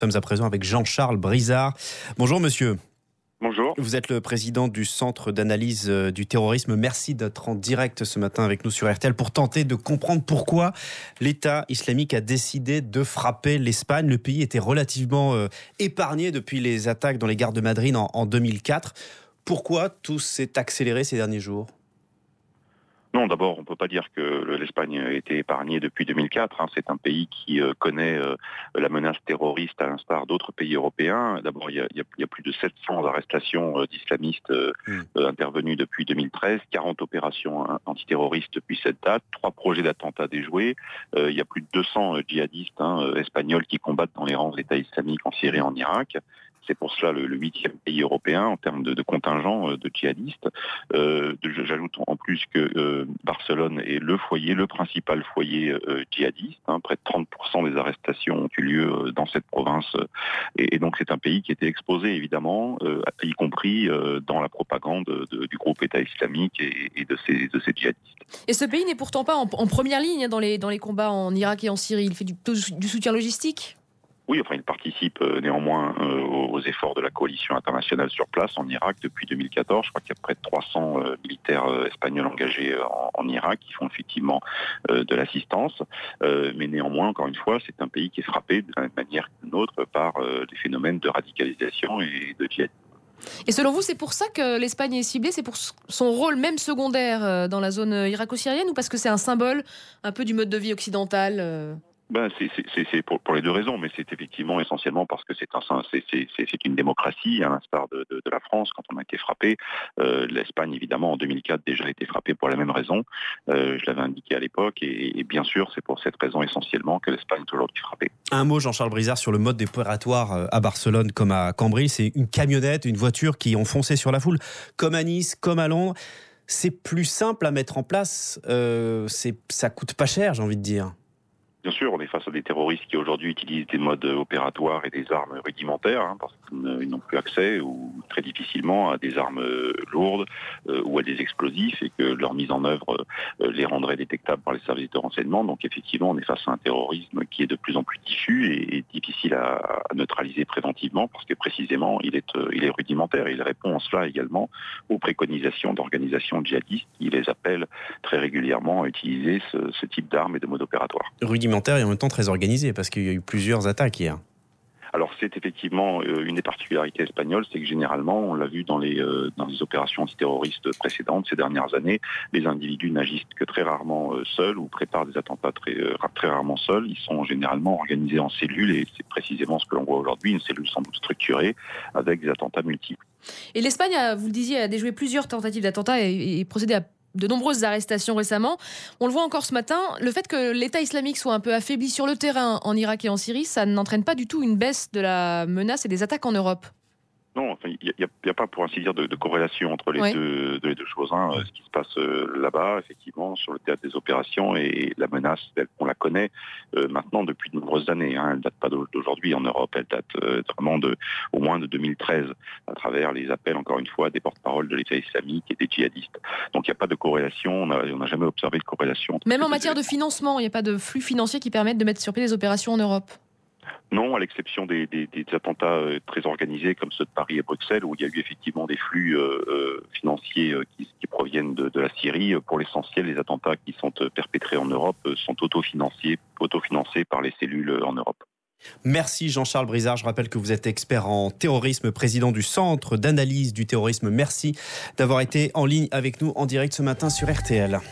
Nous sommes à présent avec Jean-Charles Brizard. Bonjour monsieur. Bonjour. Vous êtes le président du Centre d'analyse du terrorisme. Merci d'être en direct ce matin avec nous sur RTL pour tenter de comprendre pourquoi l'État islamique a décidé de frapper l'Espagne. Le pays était relativement épargné depuis les attaques dans les gares de Madrid en 2004. Pourquoi tout s'est accéléré ces derniers jours ? Non, d'abord, on ne peut pas dire que l'Espagne a été épargnée depuis 2004. C'est un pays qui connaît la menace terroriste à l'instar d'autres pays européens. D'abord, il y a plus de 700 arrestations d'islamistes intervenues depuis 2013, 40 opérations antiterroristes depuis cette date, 3 projets d'attentats déjoués. Il y a plus de 200 djihadistes espagnols qui combattent dans les rangs de l'État islamique en Syrie et en Irak. C'est pour cela le 8e pays européen en termes de contingent de djihadistes. J'ajoute en plus que Barcelone est le principal foyer djihadiste. Près de 30% des arrestations ont eu lieu dans cette province. Et donc c'est un pays qui était exposé évidemment, y compris dans la propagande du groupe État islamique et de ces djihadistes. Et ce pays n'est pourtant pas en première ligne dans les combats en Irak et en Syrie. Il fait du soutien logistique ? Oui, il participe néanmoins aux efforts de la coalition internationale sur place en Irak depuis 2014. Je crois qu'il y a près de 300 militaires espagnols engagés en Irak qui font effectivement de l'assistance. Mais néanmoins, encore une fois, c'est un pays qui est frappé de la même manière que le nôtre par les phénomènes de radicalisation et de djihadisme. Et selon vous, c'est pour ça que l'Espagne est ciblée ? C'est pour son rôle même secondaire dans la zone irako-syrienne ou parce que c'est un symbole un peu du mode de vie occidental c'est pour les deux raisons, mais c'est effectivement essentiellement parce que c'est une démocratie, à l'instar de la France quand on a été frappé. L'Espagne, évidemment, en 2004 déjà a été frappée pour la même raison. Je l'avais indiqué à l'époque, et bien sûr, c'est pour cette raison essentiellement que l'Espagne est aujourd'hui frappée. Un mot, Jean-Charles Brizard, sur le mode opératoire à Barcelone comme à Cambrils. C'est une camionnette, une voiture qui ont foncé sur la foule, comme à Nice, comme à Londres. C'est plus simple à mettre en place. Ça coûte pas cher, j'ai envie de dire. Bien sûr, on est face à des terroristes qui aujourd'hui utilisent des modes opératoires et des armes rudimentaires, parce qu'ils n'ont plus accès ou très difficilement à des armes lourdes ou à des explosifs, et que leur mise en œuvre les rendrait détectables par les services de renseignement. Donc effectivement, on est face à un terrorisme qui est de plus en plus diffus et difficile à neutraliser préventivement, parce que précisément, il est rudimentaire. Il répond en cela également aux préconisations d'organisations djihadistes qui les appellent très régulièrement à utiliser ce type d'armes et de modes opératoires. Rudimentaire et en même temps très organisé, parce qu'il y a eu plusieurs attaques hier. Alors c'est effectivement une des particularités espagnoles, c'est que généralement, on l'a vu dans les opérations antiterroristes précédentes ces dernières années, les individus n'agissent que très rarement seuls ou préparent des attentats très rarement seuls. Ils sont généralement organisés en cellules, et c'est précisément ce que l'on voit aujourd'hui, une cellule sans doute structurée avec des attentats multiples. Et l'Espagne, vous le disiez, a déjoué plusieurs tentatives d'attentats et procédé à de nombreuses arrestations récemment. On le voit encore ce matin, le fait que l'État islamique soit un peu affaibli sur le terrain en Irak et en Syrie, ça n'entraîne pas du tout une baisse de la menace et des attaques en Europe. Non, il n'y a pas, pour ainsi dire, de corrélation entre les deux choses. Ce qui se passe là-bas, effectivement, sur le théâtre des opérations, et la menace telle qu'on la connaît maintenant depuis de nombreuses années. Elle ne date pas d'aujourd'hui en Europe, elle date vraiment au moins de 2013, à travers les appels, encore une fois, des porte-paroles de l'État islamique et des djihadistes. Donc il n'y a pas de corrélation, on n'a jamais observé de corrélation. Même en matière de financement, il n'y a pas de flux financiers qui permettent de mettre sur pied les opérations en Europe ? Non, à l'exception des attentats très organisés comme ceux de Paris et Bruxelles, où il y a eu effectivement des flux financiers qui proviennent de la Syrie. Pour l'essentiel, les attentats qui sont perpétrés en Europe sont autofinancés par les cellules en Europe. Merci Jean-Charles Brizard. Je rappelle que vous êtes expert en terrorisme, président du Centre d'analyse du terrorisme. Merci d'avoir été en ligne avec nous en direct ce matin sur RTL.